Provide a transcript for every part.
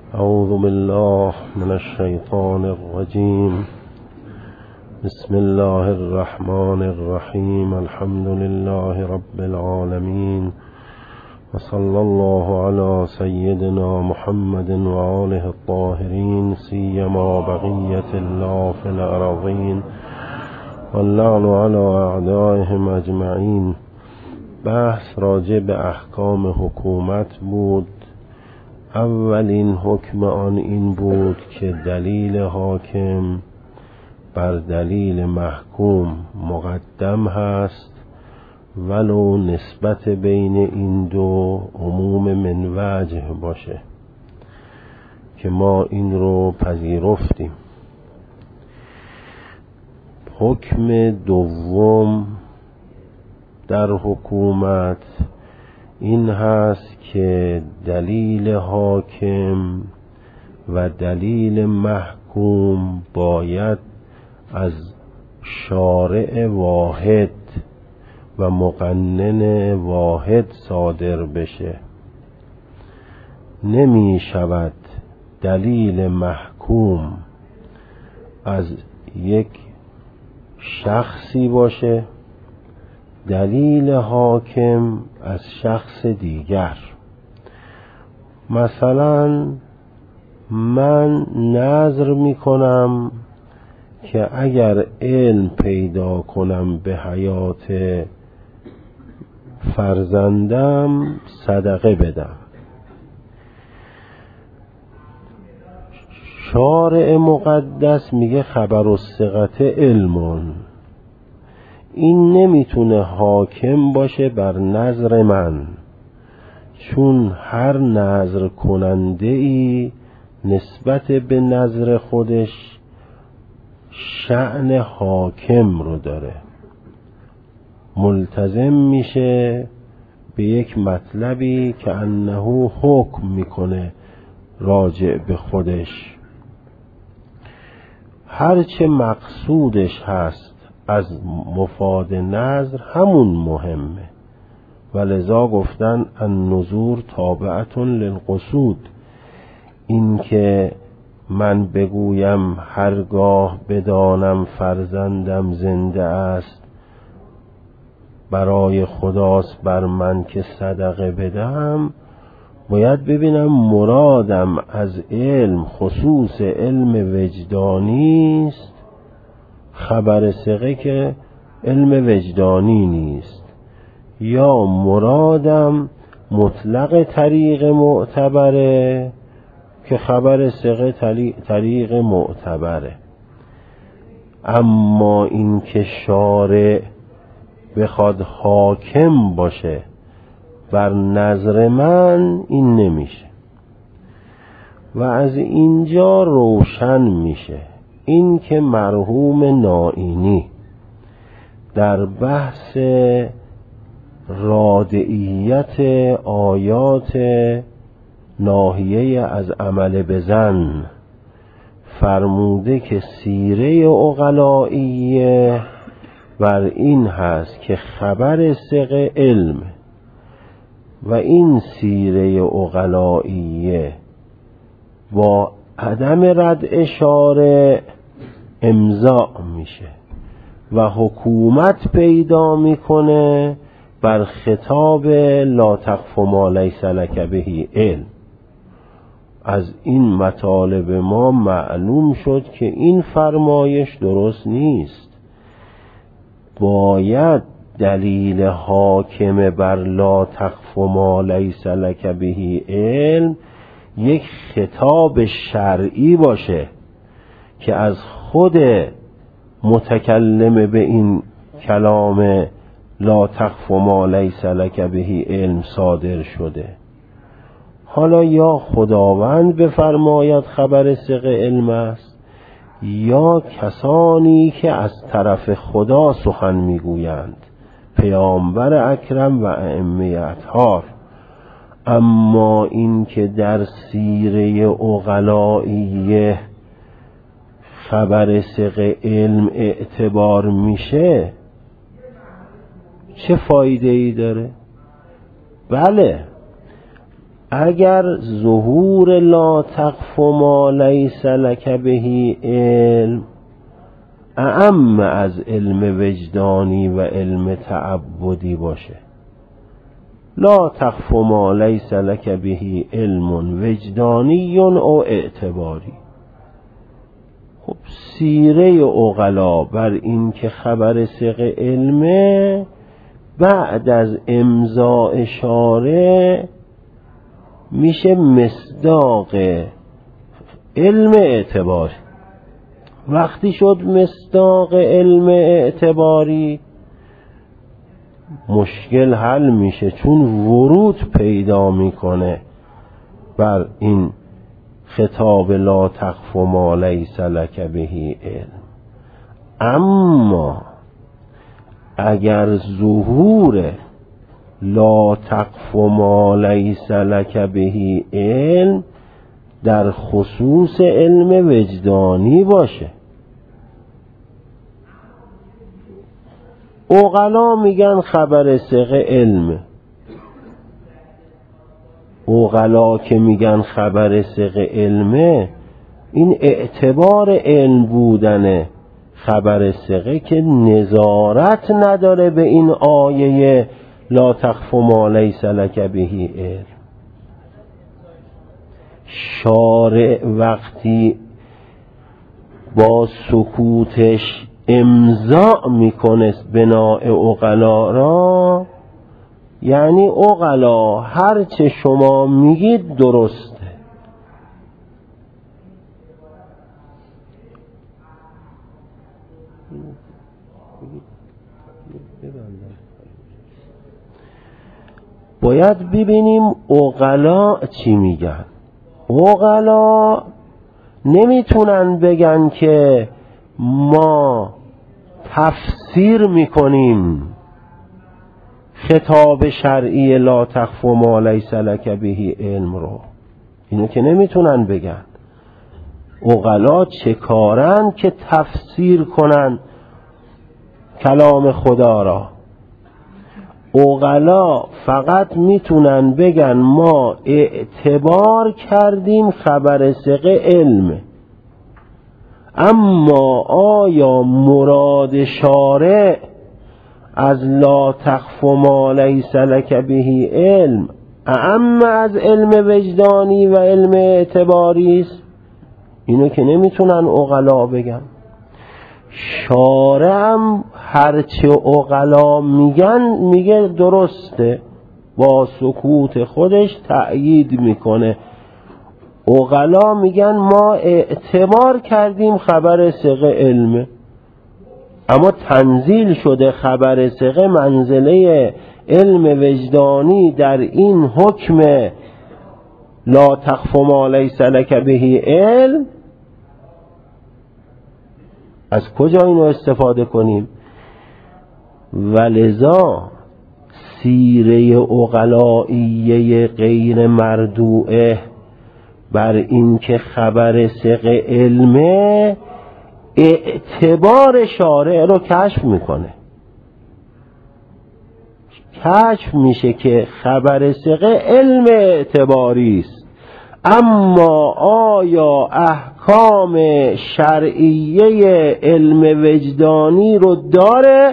اعوذ بالله من الشیطان الرجیم. بسم الله الرحمن الرحیم. الحمد لله رب العالمین و صلی الله علی سیدنا محمد و آله الطاهرین سیما بقیة الله فی الارضین واللعن علی اعدائهم اجمعین. بحث راجع به احکام حکومت بود. اولین حکم آن این بود که دلیل حاکم بر دلیل محکوم مقدم هست، ولو نسبت بین این دو عموم من وجه باشه که ما این رو پذیرفتیم. حکم دوم در حکومت این هست که دلیل حاکم و دلیل محکوم باید از شارع واحد و مقنن واحد صادر بشه. نمی شود دلیل محکوم از یک شخصی باشه، دلیل حاکم از شخص دیگر. مثلا من نذر میکنم که اگر علم پیدا کنم به حیات فرزندم صدقه بدم. شارع مقدس میگه خبر الثقة علمون. این نمیتونه حاکم باشه بر نظر من، چون هر نظر کننده ای نسبت به نظر خودش شأن حاکم رو داره، ملتزم میشه به یک مطلبی که انه حکم میکنه راجع به خودش. هرچه مقصودش هست از مفاد نظر همون مهمه، ولذا گفتن النذور تابعة للقصود. این که من بگویم هرگاه بدانم فرزندم زنده است برای خداست بر من که صدقه بدم، باید ببینم مرادم از علم خصوص علم وجدانی است، خبر ثقه که علم وجدانی نیست، یا مرادم مطلق طریق معتبره که خبر ثقه طریق معتبره. اما این که شارع بخواد حاکم باشه بر نظر من، این نمیشه. و از اینجا روشن میشه این که مرحوم نائینی در بحث رادعیت آیات ناهیه از عمل بزن فرموده که سیره عقلائیه بر این هست که خبر ثقه علم و این سیره عقلائیه با عدم ردع شارع امضا میشه و حکومت پیدا میکنه بر خطاب لا تقف ما لیس لک به علم. از این مطالب ما معلوم شد که این فرمایش درست نیست. باید دلیل حاکم بر لا تقف ما لیس لک به علم یک خطاب شرعی باشه که از خود متکلم به این کلام لا تقف ما لیس لک به علم صادر شده. حالا یا خداوند بفرماید خبر ثقه علم است، یا کسانی که از طرف خدا سخن میگویند، پیامبر اکرم و ائمه اطهار. اما این که در سیره عقلائیه خبر ثقه علم اعتبار میشه، چه فایده ای داره؟ بله اگر ظهور لا تقف ما لیس لک به علم اعم از علم وجدانی و علم تعبدی باشه، لا تقف ما لیس لک به علم وجدانی او اعتباری. خب سیره عقلا بر این که خبر ثقه علمه بعد از امضاء شارع میشه مصداق علم اعتباری. وقتی شد مصداق علم اعتباری مشکل حل میشه، چون ورود پیدا میکنه بر این خطاب لا تقف ما لیس لک به علم. اما اگر ظهور لا تقف ما لیس لک به علم در خصوص علم وجدانی باشه، عقلا میگن خبر ثقه علم، عقلا که میگن خبر ثقه علمه این اعتبار علم بودنه خبر ثقه که نظارت نداره به این آیه لا تقف ما لیس لک به علم. شارع وقتی با سکوتش امضا میکنه بناء عقلا را، یعنی عقلا هر چه شما میگید درسته. باید ببینیم عقلا چی میگن. عقلا نمیتونن بگن که ما تفسیر میکنیم خطاب شرعی لا تقف ما لیس لک به علم رو، اینو که نمیتونن بگن. عقلا چه کارن که تفسیر کنن کلام خدا را؟ عقلا فقط میتونن بگن ما اعتبار کردیم خبر ثقه علم، اما آیا مراد شارع از لا تقف ما لیس لک به علم اعم از علم وجدانی و علم اعتباری است؟ اینو که نمیتونن عقلا بگن. شارعم هرچه عقلا میگن میگه درسته، با سکوت خودش تأیید میکنه. عقلا میگن ما اعتبار کردیم خبر ثقه علمه، اما تنزیل شده خبر ثقه منزله علم وجدانی در این حکم لا تقف ما لیس لک به علم. از کجا اینو استفاده کنیم؟ ولذا سیره عقلائیه غیر مردوعه بر این که خبر ثقه علمه اعتبار شارع رو کشف میکنه. کشف میشه که خبر ثقه علم اعتباری است، اما آیا احکام شرعیه علم وجدانی رو داره؟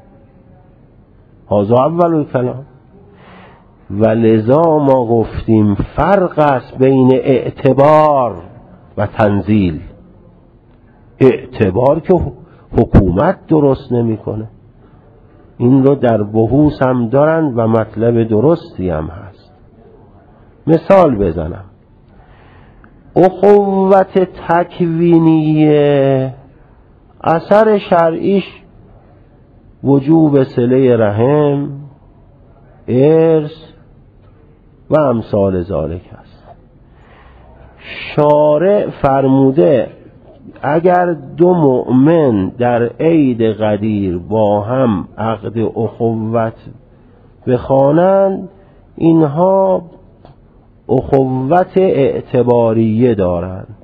هذا اول الکلام. ولذا ما گفتیم فرق است بین اعتبار و تنزیل. اعتبار که حکومت درست نمیکنه، این رو در بحوث هم دارن و مطلب درستی هم هست. مثال بزنم، اخوت تکوینیه اثر شرعیش وجوب صله رحم، ارث و امثال ذالک است. شارع فرموده اگر دو مؤمن در عید غدیر با هم عقد اخوت بخوانند اینها اخوت اعتباریه دارند،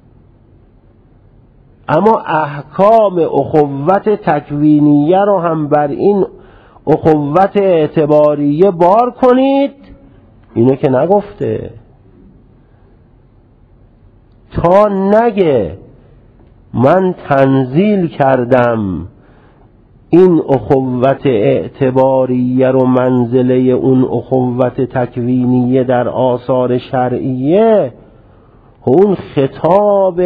اما احکام اخوت تکوینیه رو هم بر این اخوت اعتباریه بار کنید، اینو که نگفته. تا نگه من تنزیل کردم این اخوت اعتباریه رو منزله اون اخوت تکوینیه در آثار شرعیه، اون خطاب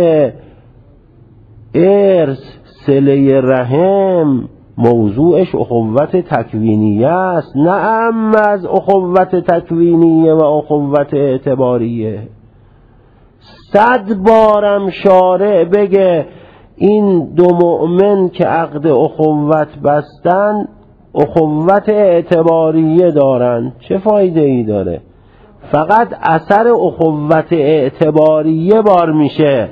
ارث صله رحم موضوعش اخوت تکوینیه است، نه اما از اخوت تکوینیه و اخوت اعتباریه. 100 بارم شارع بگه این دو مؤمن که عقد اخوت بستن اخوت اعتباریه دارن، چه فایده ای داره؟ فقط اثر اخوت اعتباریه بار میشه،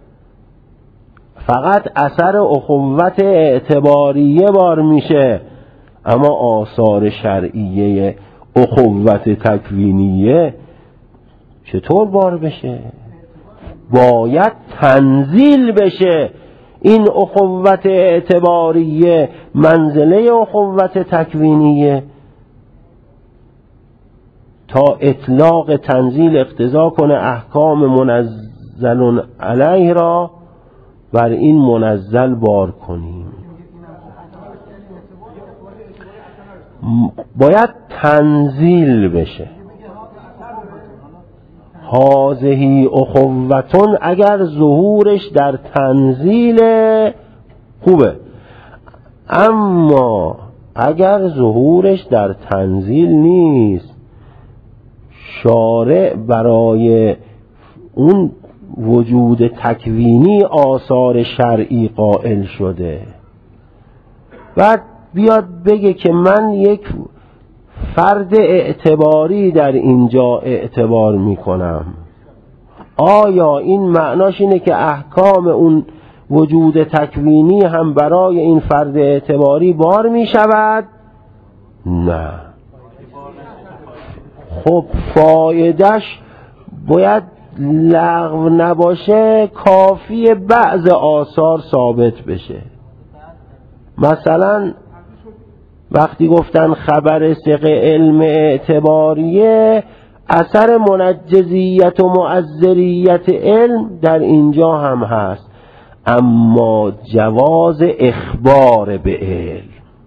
فقط اثر اخوت اعتباریه بار میشه، اما آثار شرعیه اخوت تکوینیه چطور بار بشه؟ باید تنزیل بشه این اخوت اعتباریه منزله اخوت تکوینیه تا اطلاق تنزیل اقتضا کنه احکام منزل علیه را بر این منزل بار کنیم. باید تنزیل بشه. هذه اخوتون اگر ظهورش در تنزیل خوبه، اما اگر ظهورش در تنزیل نیست، شارع برای اون وجود تکوینی آثار شرعی قائل شده، بعد بیاد بگه که من یک فرد اعتباری در اینجا اعتبار میکنم. آیا این معناش اینه که احکام اون وجود تکوینی هم برای این فرد اعتباری بار میشود؟ نه. خب فایدهش باید لغو نباشه، کافی بعض آثار ثابت بشه. مثلا وقتی گفتن خبر ثقه علم اعتباریه، اثر منجزیت و مؤثریت علم در اینجا هم هست، اما جواز اخبار به علم،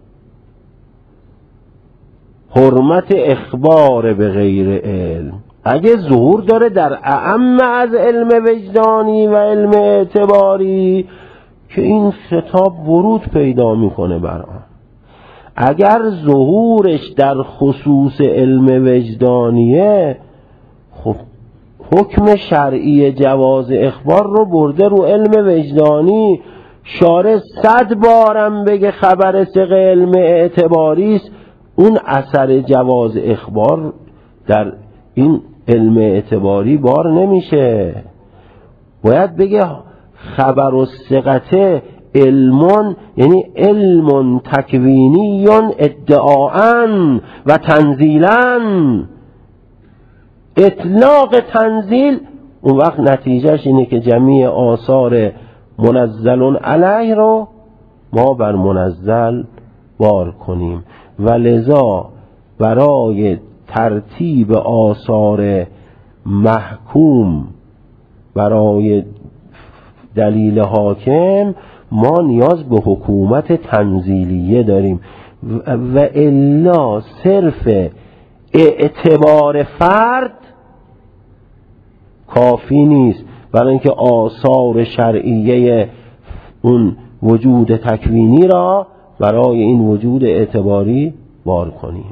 حرمت اخبار به غیر علم اگه ظهور داره در اعم از علم وجدانی و علم اعتباری که این خطاب ورود پیدا میکنه برام. اگر ظهورش در خصوص علم وجدانیه، خب حکم شرعی جواز اخبار رو برده رو علم وجدانی. شارع 100 بارم بگه خبر ثقه علم اعتباری است، اون اثر جواز اخبار در این علم اعتباری بار نمیشه. باید بگه خبر و ثقته علمون، یعنی علم تکوینی ادعاءً و تنزیلاً. اطلاق تنزیل اون وقت نتیجهش اینه که جمیع آثار منزل علیه رو ما بر منزل بار کنیم، و لذا برای ترتیب آثار محکوم برای دلیل حاکم ما نیاز به حکومت تنزیلیه داریم، و الا صرف اعتبار فرد کافی نیست برای اینکه آثار شرعیه اون وجود تکوینی را برای این وجود اعتباری بار کنیم.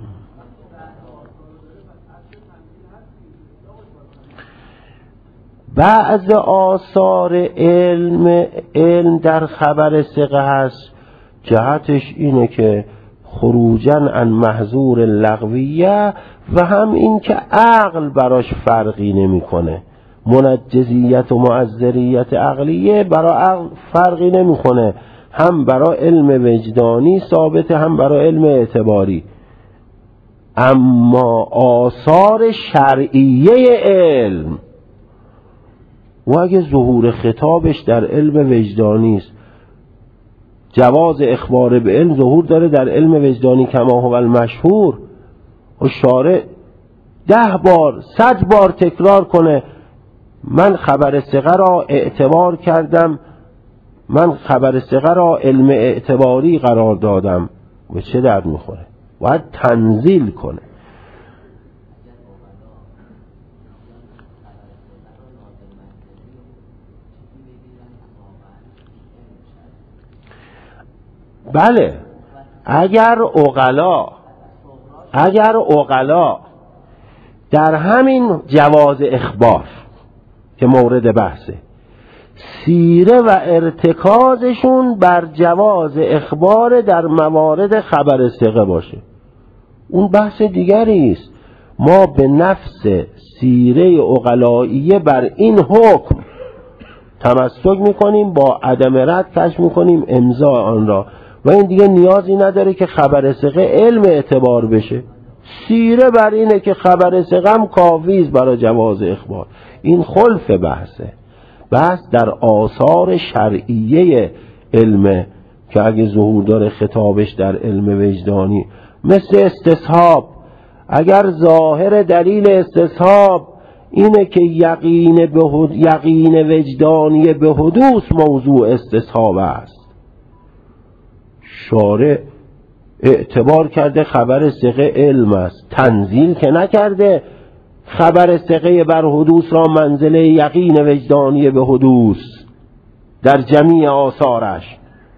بعض آثار علم در خبر ثقه هست، جهتش اینه که خروجاً عن محظور لغویه، و هم این که عقل براش فرقی نمیکنه. منجزیت و معذریت عقلیه برای عقل فرقی نمیکنه، هم برای علم وجدانی ثابته هم برای علم اعتباری. اما آثار شرعیه علم، و اگه ظهور خطابش در علم وجدانی است، جواز اخبار به علم ظهور داره در علم وجدانی کما هو المشهور، و شارع 10 بار 100 بار تکرار کنه من خبر ثقه را اعتبار کردم، من خبر ثقه را علم اعتباری قرار دادم، به چه درد میخوره؟ باید تنزیل کنه. بله، اگر عقلا در همین جواز اخبار که مورد بحثه، سیره و ارتکازشون بر جواز اخبار در موارد خبر ثقه باشه، اون بحث دیگری است. ما به نفس سیره عقلائیه بر این حکم تمسک میکنیم، با عدم رد کشف میکنیم امضا آن را، و این دیگه نیازی نداره که خبر ثقه علم اعتبار بشه. سیره بر اینه که خبر ثقه هم کافی است برای جواز اخبار. این خلف بحثه. بحث در آثار شرعیه علم که اگه ظهور داره خطابش در علم وجدانی، مثل استصحاب. اگر ظاهر دلیل استصحاب اینه که یقین وجدانی به حدوث موضوع استصحاب است، شارع اعتبار کرده خبر ثقه علم است، تنزیل که نکرده خبر ثقه بر حدوث را منزله یقین وجدانی به حدوث در جمیع آثارش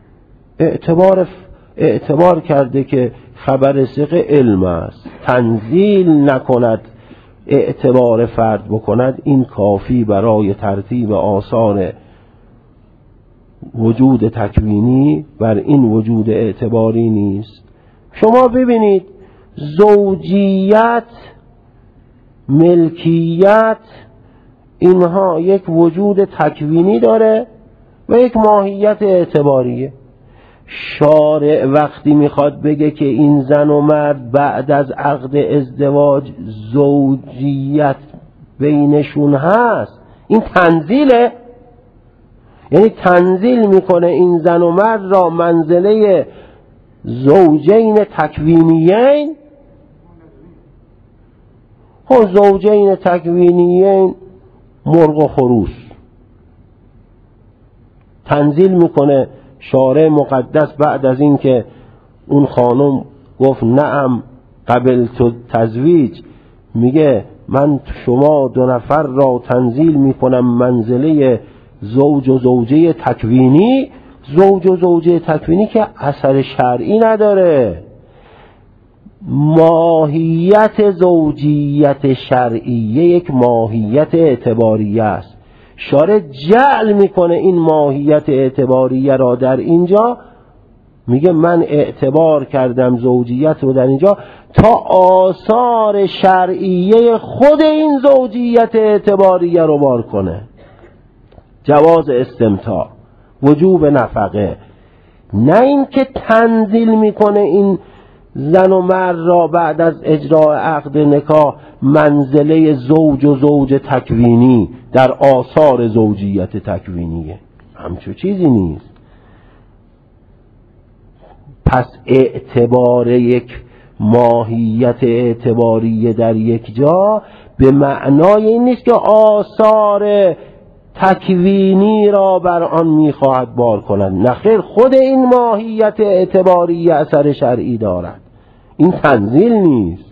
اعتبار کرده که خبر ثقه علم است، تنزیل نکند، اعتبار فرد بکند. این کافی برای ترتیب آثار وجود تکوینی بر این وجود اعتباری نیست. شما ببینید زوجیت، ملکیت، اینها یک وجود تکوینی داره و یک ماهیت اعتباریه. شارع وقتی میخواد بگه که این زن و مرد بعد از عقد ازدواج زوجیت بینشون هست، این تنزیله، یعنی تنزیل میکنه این زن و مرد را منزله زوجین تکوینیین. خب زوجین تکوینیین مرغ و خروس، تنزیل میکنه شارع مقدس بعد از این که اون خانم گفت نعم قبل تو تزویج، میگه من شما 2 نفر را تنزیل میکنم منزله زوج و زوجه تکوینی. زوج و زوجه تکوینی که اثر شرعی نداره، ماهیت زوجیت شرعیه یک ماهیت اعتباریه است. شارع جعل میکنه این ماهیت اعتباریه را در اینجا، میگه من اعتبار کردم زوجیت رو در اینجا تا آثار شرعیه خود این زوجیت اعتباریه رو بار کنه. جواز استمتاع، وجوب نفقه، نه این که تنزیل میکنه این زن و مرد را بعد از اجراء عقد نکاح منزله زوج و زوج تکوینی در آثار زوجیت تکوینیه. همچو چیزی نیست. پس اعتبار یک ماهیت اعتباریه در یک جا به معنای این نیست که آثار تکوینی را بر آن میخواهد بار کند. نخیر، خود این ماهیت اعتباری اثر شرعی دارد، این تنزیل نیست.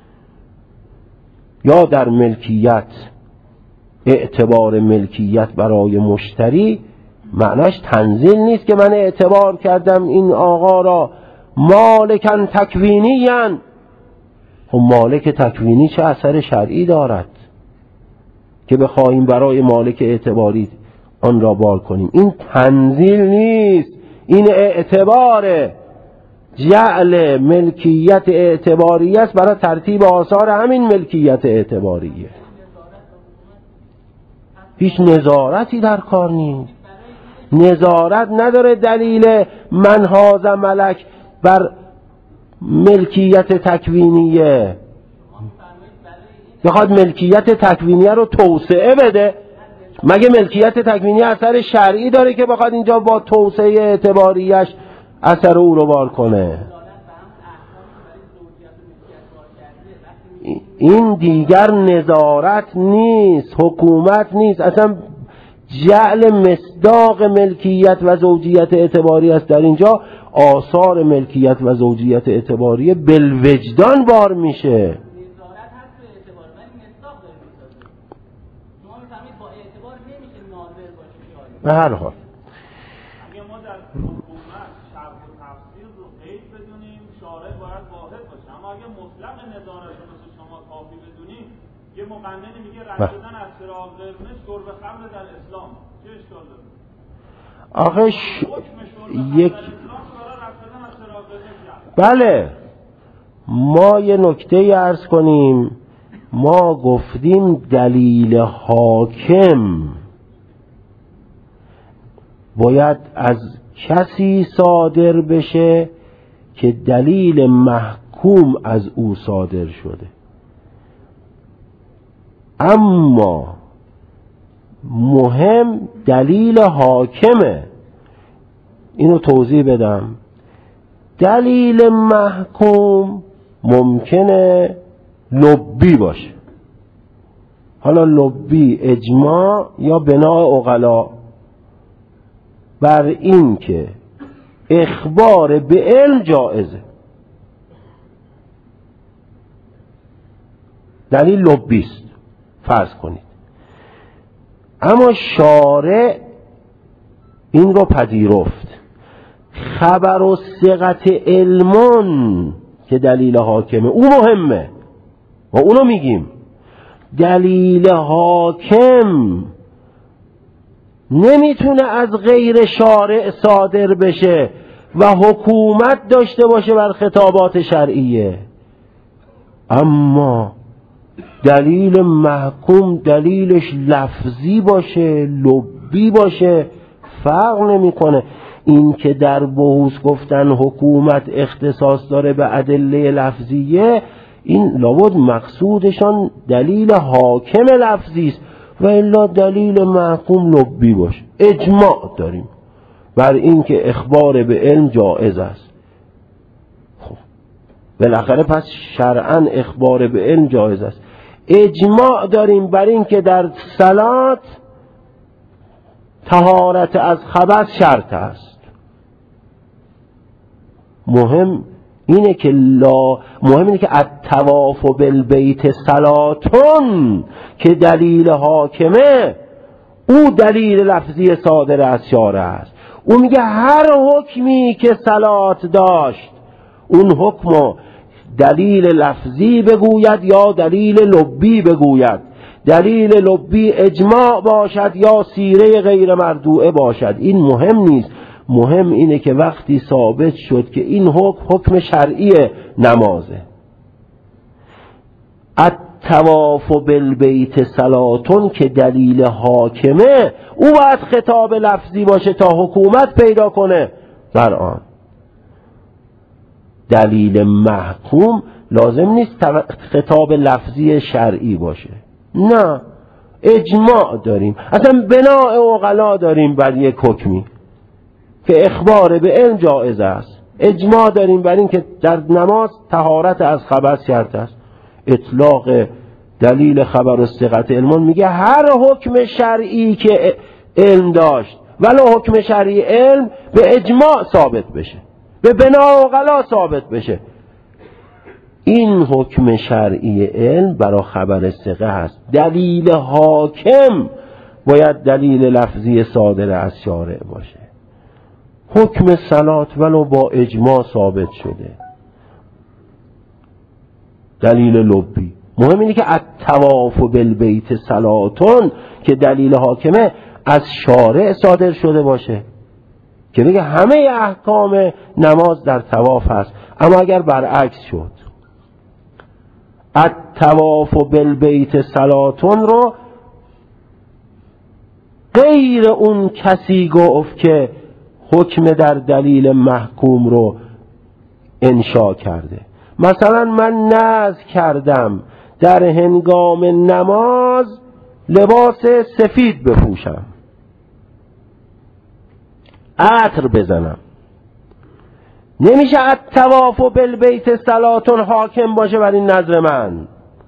یا در ملکیت، اعتبار ملکیت برای مشتری معناش تنزیل نیست که من اعتبار کردم این آقا را مالکن تکوینیان. خب مالک تکوینی چه اثر شرعی دارد که بخواهیم برای مالک اعتباری آن را بار کنیم؟ این تنزیل نیست، این اعتباره. جعل ملکیت اعتباری است برای ترتیب آثار همین ملکیت اعتباریه. هیچ نظارتی در کار نیست. نظارت نداره دلیل من هذا ملک بر ملکیت تکوینیه. بخواد ملکیت تکوینیه رو توسعه بده، مگه ملکیت تکوینی اثر شرعی داره که بخواد اینجا با توسعه اعتباریش اثر او رو بار کنه؟ این دیگر نظارت نیست، حکومت نیست، اصلا جعل مصداق ملکیت و زوجیت اعتباری است. در اینجا آثار ملکیت و زوجیت اعتباری بالوجدان بار میشه. به هر حال اگه ما در حکومت شرح و تفسیر رو قید بدونیم شارع باید واحد باشه، اما اگه مطلق نظارت رو مثل شما کافی بدونیم، یه مقننی میگه رد شدن از چراغ قرمز شرب خمر در اسلام چه اشکال داره؟ آخه حکم شرب یک در اسلام برای رد شدن از چراغ قرمز. بله، ما یه نکته عرض کنیم. ما گفتیم دلیل حاکم باید از کسی صادر بشه که دلیل محکوم از او صادر شده. اما مهم دلیل حاکمه. اینو توضیح بدم. دلیل محکوم ممکنه لبی باشه، حالا لبی اجماع یا بناء عقلا، بر این که اخبار به علم جائزه. دلیل لبیست فرض کنید، اما شارع این رو پذیرفت. خبر و ثقت علمون که دلیل حاکمه او مهمه و اونو میگیم. دلیل حاکم نمیتونه از غیر شارع صادر بشه و حکومت داشته باشه بر خطابات شرعیه. اما دلیل محکوم دلیلش لفظی باشه، لبی باشه، فرق نمیکنه. این که در بحوث گفتن حکومت اختصاص داره به ادله لفظیه، این لابد مقصودشان دلیل حاکم لفظی است و الا دلیل محکوم لبی باشه. اجماع داریم بر این که اخبار به علم جائز است. خب بالاخره پس شرعاً اخبار به علم جائز است. اجماع داریم بر این که در صلات طهارت از خبث شرط است. مهم اینه که الطواف بالبیت صلاتون که دلیل حاکمه، او دلیل لفظی صادر از شارع است. او میگه هر حکمی که صلات داشت اون حکم دلیل لفظی بگوید یا دلیل لبی بگوید، دلیل لبی اجماع باشد یا سیره غیر مردوعه باشد، این مهم نیست. مهم اینه که وقتی ثابت شد که این حکم شرعی نمازه، الطواف بالبیت صلاتون که دلیل حاکمه، او باید خطاب لفظی باشه تا حکومت پیدا کنه بر آن. دلیل محکوم لازم نیست خطاب لفظی شرعی باشه، نه، اجماع داریم، اصلا بناء عقلا داریم بر یک حکمی که اخبار به علم جائز است. اجماع داریم بر این که در نماز طهارت از خبث شرط است. اطلاق دلیل خبر و ثقت علمون میگه هر حکم شرعی که علم داشت ولو حکم شرعی علم به اجماع ثابت بشه، به بناء عقلا ثابت بشه، این حکم شرعی علم برای خبر ثقه هست. دلیل حاکم باید دلیل لفظی صادر از شارع باشه. حکم صلات ولو با اجماع ثابت شده، دلیل لبی. مهم اینه که الطواف بالبیت صلاتون که دلیل حاکمه از شارع صادر شده باشه که بگه همه احکام نماز در طواف هست. اما اگر برعکس شد الطواف بالبیت صلاتون رو غیر اون کسی گفت که حکم در دلیل محکوم رو انشا کرده. مثلا من نذر کردم در هنگام نماز لباس سفید بپوشم، عطر بزنم، نمیشه الطواف بالبیت صلاتون حاکم باشه بر این نذر من.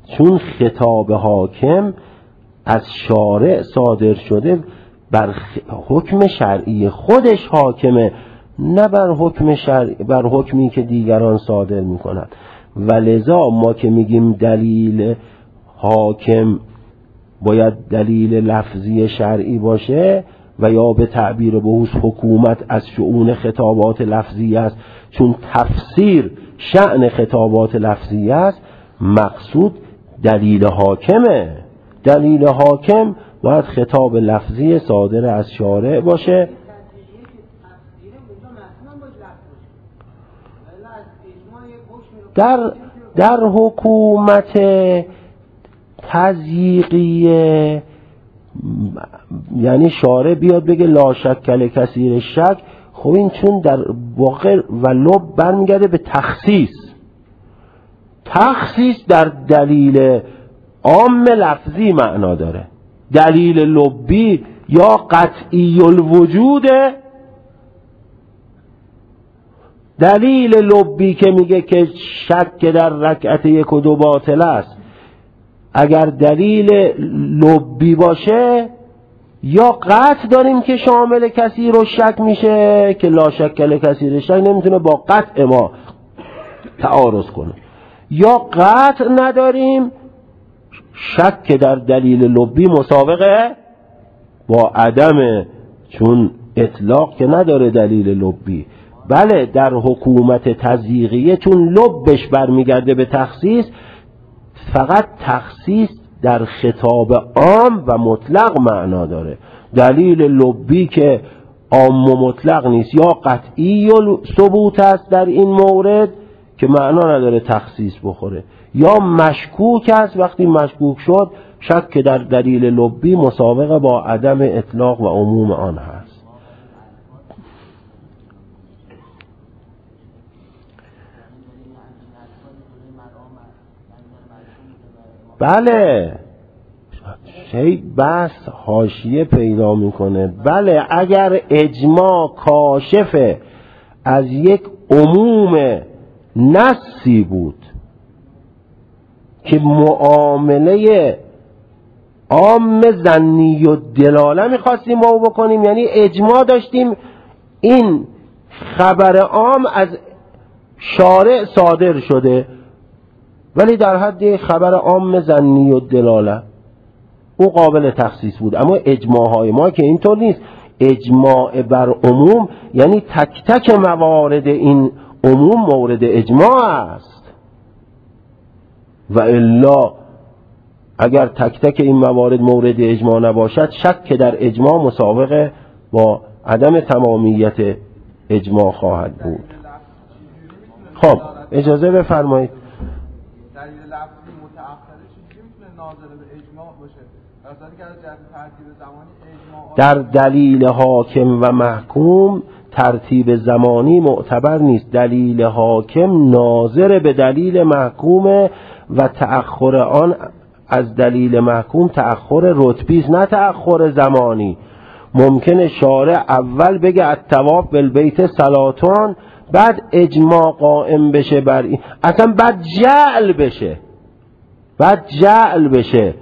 چون خطاب حاکم از شارع صادر شده بر حکم شرعی خودش حاکمه، نه بر حکم شرعی، بر حکمی که دیگران صادر میکنن. و لذا ما که میگیم دلیل حاکم باید دلیل لفظی شرعی باشه و یا به تعبیر بهوش حکومت از شؤون خطابات لفظی است، چون تفسیر شأن خطابات لفظی است، مقصود دلیل حاکمه. دلیل حاکم باید خطاب لفظی صادر از شارع باشه. در حکومت تضییقیه یعنی شارع بیاد بگه لا شک لکثیر شک، خب این چون در واقع و لب برمیگرده به تخصیص. تخصیص در دلیل عام لفظی معنا داره، دلیل لبی یا قطعی الوجوده. دلیل لبی که میگه که شک در رکعت 1 و 2 باطل است، اگر دلیل لبی باشه یا قطع داریم که شامل کثیر و شک میشه که لا شک لکثیر شک نمیتونه با قطع ما تعارض کنه، یا قطع نداریم شک در دلیل لبی مسابقه با عدم، چون اطلاق که نداره دلیل لبی. بله در حکومت تضییقیه چون لبش برمیگرده به تخصیص، فقط تخصیص در خطاب عام و مطلق معنا داره. دلیل لبی که عام و مطلق نیست، یا قطعی ثبوت است در این مورد که معنا نداره تخصیص بخوره، یا مشکوک است. وقتی مشکوک شد شک در دلیل لبی مسابقه با عدم اطلاق و عموم آن هست. بله شیء بس حاشیه پیدا میکنه. بله اگر اجماع کاشف از یک عموم نصی بود که معامله عام ظنی و دلاله میخواستیم ما بکنیم، یعنی اجماع داشتیم این خبر عام از شارع صادر شده ولی در حد خبر عام ظنی و دلاله، او قابل تخصیص بود. اما اجماع های ما که اینطور نیست. اجماع بر عموم یعنی تک تک موارد این عموم مورد اجماع است، و الا اگر تک تک این موارد مورد اجماع نباشد شک در اجماع مسابقه با عدم تمامیت اجماع خواهد بود. خب اجازه بفرمایید. دلیل لفظی متأخره چیزی میتونه ناظر به اجماع باشه، درصدی که در ترتیب زمانی اجماع در دلیل حاکم و محکوم ترتیب زمانی معتبر نیست. دلیل حاکم ناظر به دلیل محکوم و تأخر آن از دلیل محکوم تأخر رتبی است نه تأخر زمانی. ممکنه شارع اول بگه الطواف بالبیت صلاتون، بعد اجماع قائم بشه بر این، اصلا بعد جعل بشه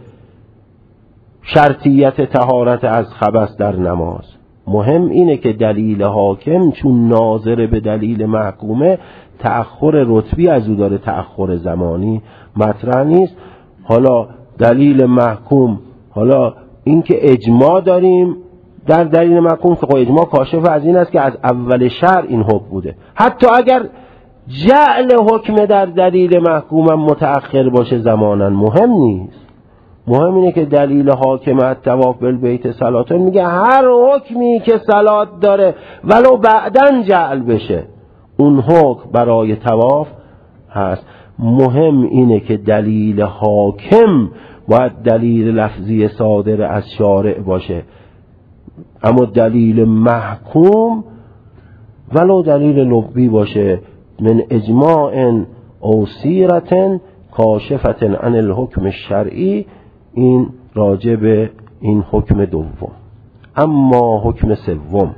شرطیت طهارت از خبث در نماز. مهم اینه که دلیل حاکم چون ناظر به دلیل محکومه تأخر رتبی از او داره، تأخر زمانی مطرح نیست. حالا دلیل محکوم، حالا اینکه اجماع داریم در دلیل محکوم که اجماع کاشف از این است که از اول شرع این حکم بوده، حتی اگر جعل حکم در دلیل محکوم هم متأخر باشه زمانا مهم نیست. مهم اینه که دلیل حاکم الطواف بالبیت صلاتون میگه هر حکمی که صلات داره ولو بعدن جعل بشه اون حکم برای طواف هست. مهم اینه که دلیل حاکم باید دلیل لفظی صادر از شارع باشه، اما دلیل محکوم ولو دلیل لبی باشه من اجماع او سیرت کاشفت عن الحکم الشرعی، این راجع به این حکم دوم. اما حکم سوم،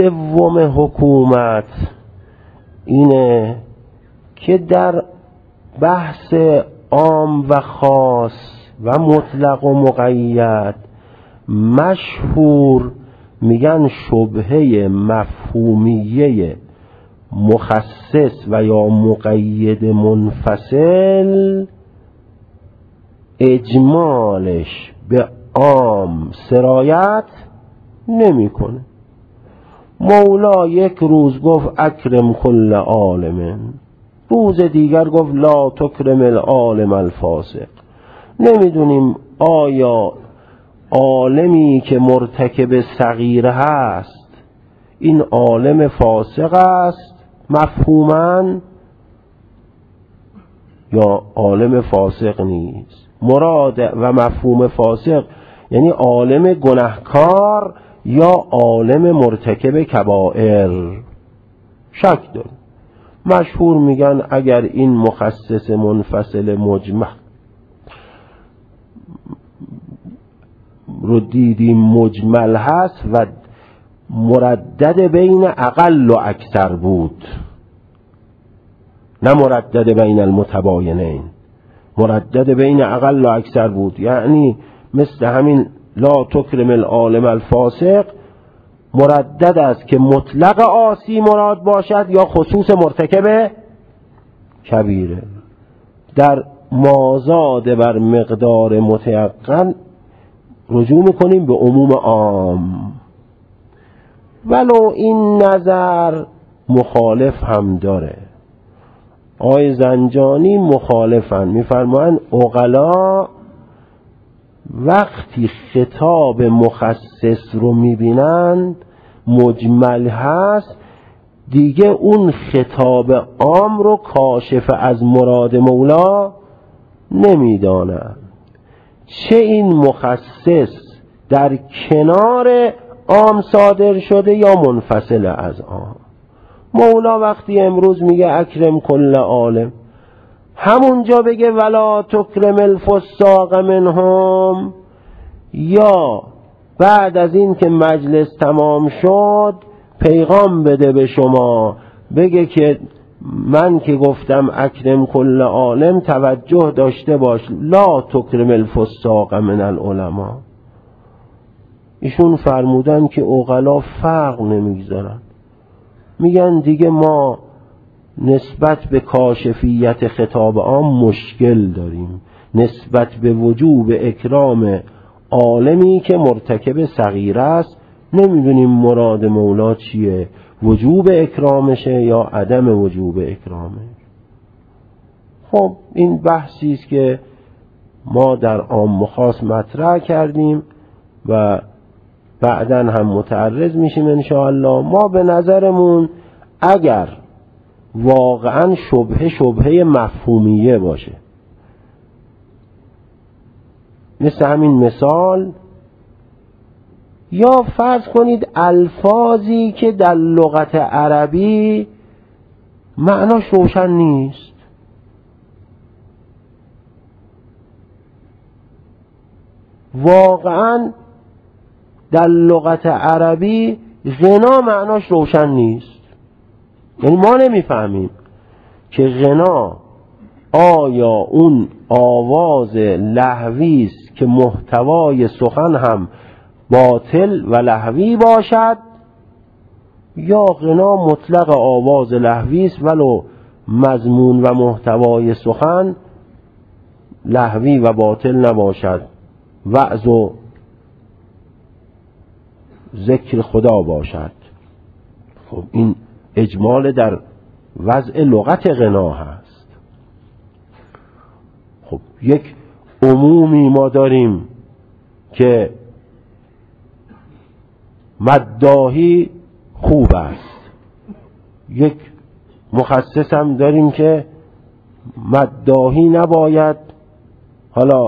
حکومت اینه که در بحث عام و خاص و مطلق و مقید مشهور میگن شبهه مفهومیه مخصص و یا مقید منفصل اجمالش به عام سرایت نمیکنه. مولا یک روز گفت اکرم کل عالم، روز دیگر گفت لا تکرم العالم الفاسق. نمیدونیم آیا عالمی که مرتکب صغیره هست این عالم فاسق است مفهوماً یا عالم فاسق نیست. مراد و مفهوم فاسق یعنی عالم گناهکار یا عالم مرتکب کبائر، شک داریم. مشهور میگن اگر این مخصص منفصل مجمع رو دیدیم مجمل هست و مردد بین اقل و اکثر بود، نه مردد بین المتباینین، مردد بین اقل و اکثر بود، یعنی مثل همین لا تکرم العالم الفاسق مردد است که مطلق عاصی مراد باشد یا خصوص مرتکب کبیره. در مازاد بر مقدار متیقن رجوع میکنیم به عموم عام، ولو این نظر مخالف هم داره. آقای زنجانی مخالفن، میفرمایند عقلا وقتی خطاب مخصص رو میبینن مجمل هست دیگه اون خطاب عام رو کاشف از مراد مولا نمیدانن، چه این مخصص در کنار عام صادر شده یا منفصل از عام. مولا وقتی امروز میگه اکرم کل عالم، همونجا بگه ولا تکرم الفساق منهم، یا بعد از این که مجلس تمام شد پیغام بده به شما بگه که من که گفتم اکرم کل عالم توجه داشته باش لا تکرم الفساق من العلماء. ایشون فرمودن که عقلا فرق نمیگذارن، میگن دیگه ما نسبت به کاشفیت خطاب عام مشکل داریم، نسبت به وجوب اکرام عالمی که مرتکب صغیره است نمیدونیم مراد مولا چیه، وجوب اکرامشه یا عدم وجوب اکرامه. خب این بحثی است که ما در عام و خاص مطرح کردیم و بعداً هم متعرض میشیم انشاءالله. ما به نظرمون اگر واقعاً شبهه مفهومیه باشه، مثل همین مثال، یا فرض کنید الفاظی که در لغت عربی معناش روشن نیست، واقعاً در لغت عربی غنا معناش روشن نیست، یعنی ما نمیفهمیم که غنا آیا اون آواز لهوی است که محتوای سخن هم باطل و لهوی باشد، یا غنا مطلق آواز لهوی است ولو مضمون و محتوای سخن لهوی و باطل نباشد، وعظ و ذکر خدا باشد. خب این اجمال در وضع لغت غنا هست. خب یک عمومی ما داریم که مداحی خوب است، یک مخصص هم داریم که مداحی نباید حالا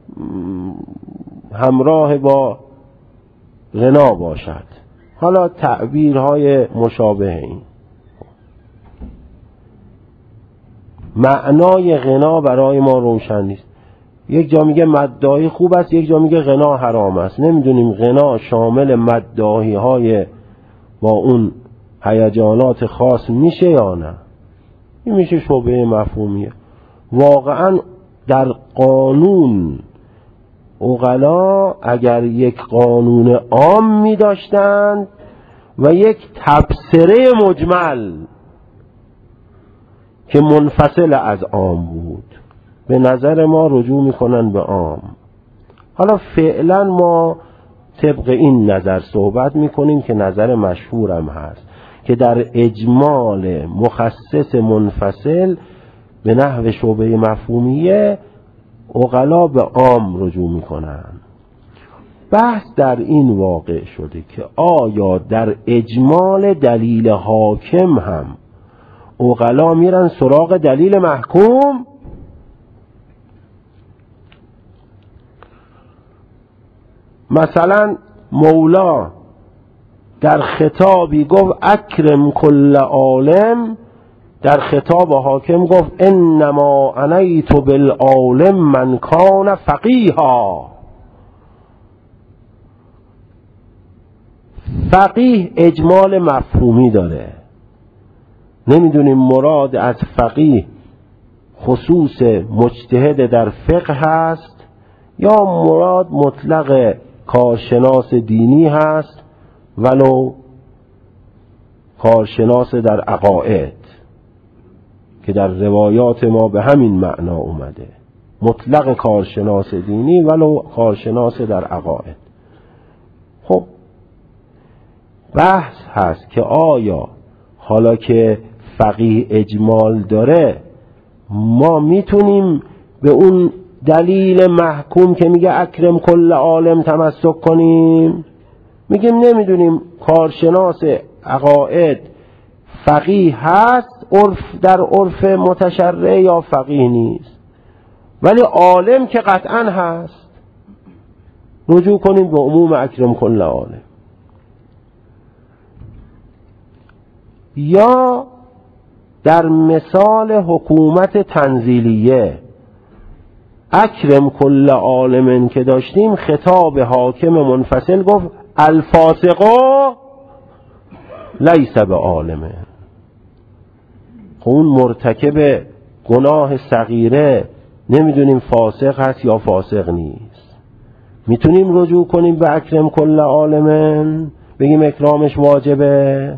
همراه با غنا باشد. حالا تعبیرهای مشابه این. معنای غنا برای ما روشن نیست، یک جا میگه مداحی خوب است، یک جا میگه غنا حرام است. نمیدونیم غنا شامل مداحی های با اون هیجانات خاص میشه یا نه. این میشه شبهه مفهومیه. واقعا در قانون عقلا اگر یک قانون عام می داشتند و یک تبصره مجمل که منفصل از عام بود، به نظر ما رجوع میکنن به عام. حالا فعلا ما طبق این نظر صحبت میکنیم که نظر مشهورم هست که در اجمال مخصص منفصل به نحو شعبه مفهومیه عقلا به عام رجوع میکنن. بحث در این واقع شده که آیا در اجمال دلیل حاکم هم عقلا میرن سراغ دلیل محکوم؟ مثلا مولا در خطابی گفت اکرم کل عالم، در خطاب حاکم گفت انما عنیت بالعالم من کان فقیها. فقیه اجمال مفهومی داره، نمیدونیم مراد از فقیه خصوص مجتهد در فقه هست یا مراد مطلق کارشناس دینی هست ولو کارشناس در عقاید که در روایات ما به همین معنا اومده، مطلق کارشناس دینی ولو کارشناس در عقاید. خب بحث هست که آیا حالا که فقیه اجمال داره ما میتونیم به اون دلیل محکوم که میگه اکرم کل عالم تمسک کنیم؟ میگیم نمیدونیم، کارشناس عقاید فقیه هست در عرف متشرع یا فقیه نیست، ولی عالم که قطعا هست، رجوع کنیم به عموم اکرم کل عالم. یا در مثال حکومت تنزیلیه اکرم کل عالم که داشتیم، خطاب حاکم منفصل گفت الفاسقو لیس به عالمه. اون مرتکب گناه صغیره نمیدونیم فاسق هست یا فاسق نیست، میتونیم رجوع کنیم به اکرم کل عالم بگیم اکرامش واجبه؟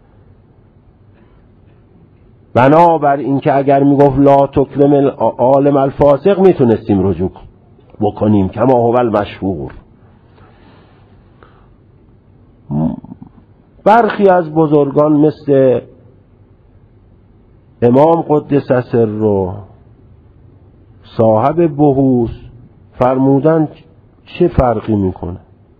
بنابر این که اگر میگفت لا تکرم العالم الفاسق میتونستیم رجوع بکنیم کما هو المشهور. برخی از بزرگان مثل امام قدس سره صاحب بحوث فرمودن چه فرقی میکنه؟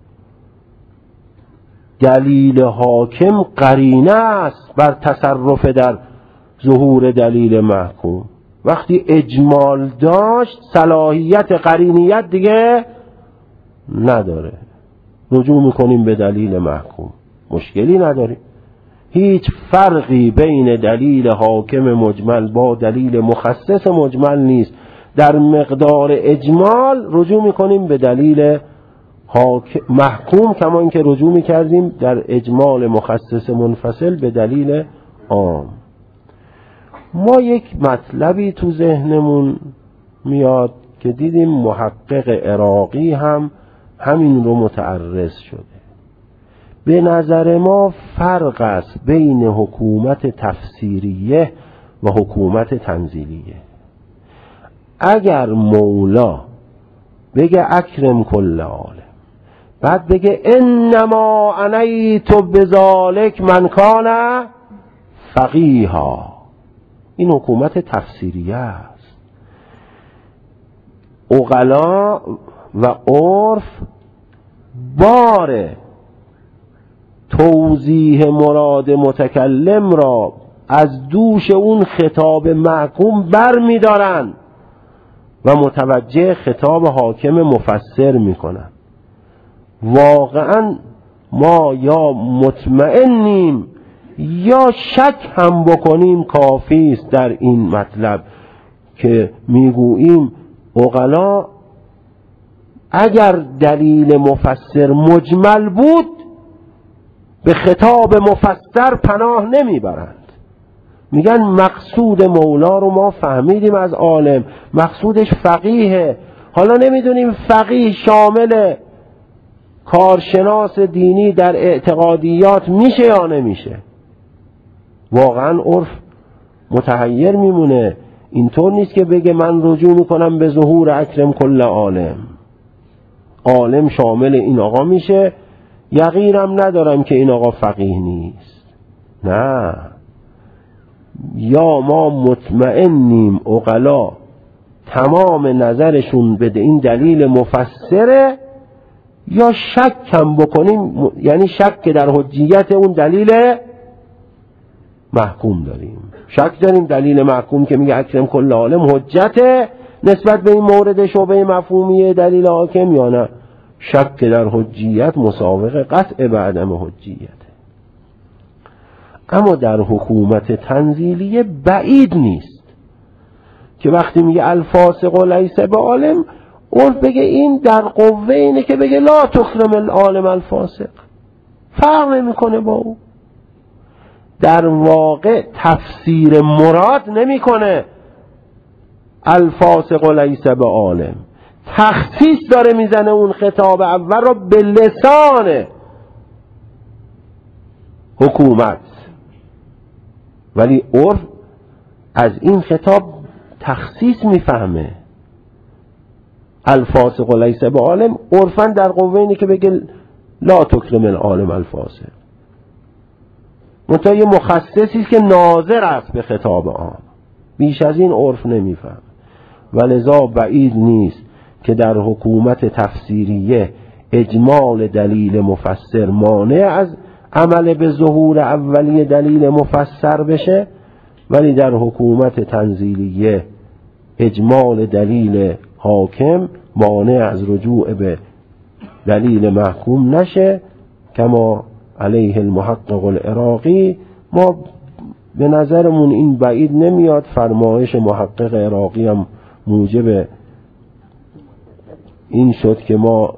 دلیل حاکم قرینه است بر تصرف در ظهور دلیل محکوم. وقتی اجمال داشت صلاحیت قرینیت دیگه نداره، رجوع میکنیم به دلیل محکوم، مشکلی نداریم. هیچ فرقی بین دلیل حاکم مجمل با دلیل مخصص مجمل نیست. در مقدار اجمال رجوع میکنیم به دلیل محکوم کما اینکه رجوع میکردیم در اجمال مخصص منفصل به دلیل عام. ما یک مطلبی تو ذهنمون میاد که دیدیم محقق عراقی هم همین رو متعرض شده. به نظر ما فرق است بین حکومت تفسیریه و حکومت تنزیلیه. اگر مولا بگه اکرم کل عالم، بعد بگه انما عنیت بذالک من کان فقیها، این حکومت تفسیریه است. عقلا و عرف بار توضیح مراد متکلم را از دوش اون خطاب محکوم بر می دارن و متوجه خطاب حاکم مفسر می کنن. واقعا ما یا مطمئنیم یا شک هم بکنیم کافی است در این مطلب که میگوییم عقلا اگر دلیل مفسر مجمل بود به خطاب مفسر پناه نمیبرند، میگن مقصود مولا رو ما فهمیدیم از عالم، مقصودش فقیه. حالا نمیدونیم فقیه شامل کارشناس دینی در اعتقادیات میشه یا نمیشه. واقعا عرف متحیر میمونه. اینطور نیست که بگه من رجوع میکنم به ظهور اکرم کل عالم، عالم شامل این آقا میشه، یقینم ندارم که این آقا فقیه نیست. نه، یا ما مطمئنیم عقلا تمام نظرشون به این دلیل مفسره، یا شک هم بکنیم، یعنی شک در حجیت اون دلیل محکوم داریم. شک داریم دلیل محکوم که میگه اکرم کل عالم حجته نسبت به این مورد شبه مفهومی دلیل حاکم، یا نه شک در حجیت مساوق قطع به عدم حجیت. اما در حکومت تنزیلیه بعید نیست که وقتی میگه الفاسق لیس بعالم عرف بگه این در قوه اینه که بگه لا تکرم العالم الفاسق، فرق نمیکنه با او. در واقع تفسیر مراد نمیکنه الفاسق لیس بعالم، تخصیص داره میزنه اون خطاب اول رو به لسان حکومت، ولی عرف از این خطاب تخصیص میفهمه. الفاسق لیس بعالم عرفاً در قوه اینه که بگه لا تکرم العالم الفاسق، منتها یه مخصصی که ناظر است به خطاب عام، بیش از این عرف نمیفهم. ولذا بعید نیست که در حکومت تفسیریه اجمال دلیل مفسر مانع از عمل به ظهور اولیه دلیل مفسر بشه، ولی در حکومت تنزیلیه اجمال دلیل حاکم مانع از رجوع به دلیل محکوم نشه. کما علیه المحقق العراقی، ما به نظرمون این بعید نمیاد. فرمایش محقق عراقی هم موجب این شد که ما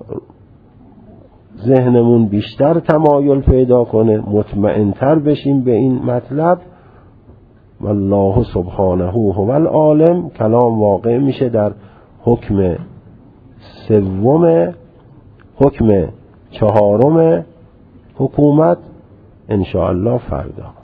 ذهنمون بیشتر تمایل پیدا کنه، مطمئن‌تر بشیم به این مطلب. والله سبحانه هو العالم. کلام واقع میشه در حکم سوم، حکم چهارم حکومت ان شاء الله فردا.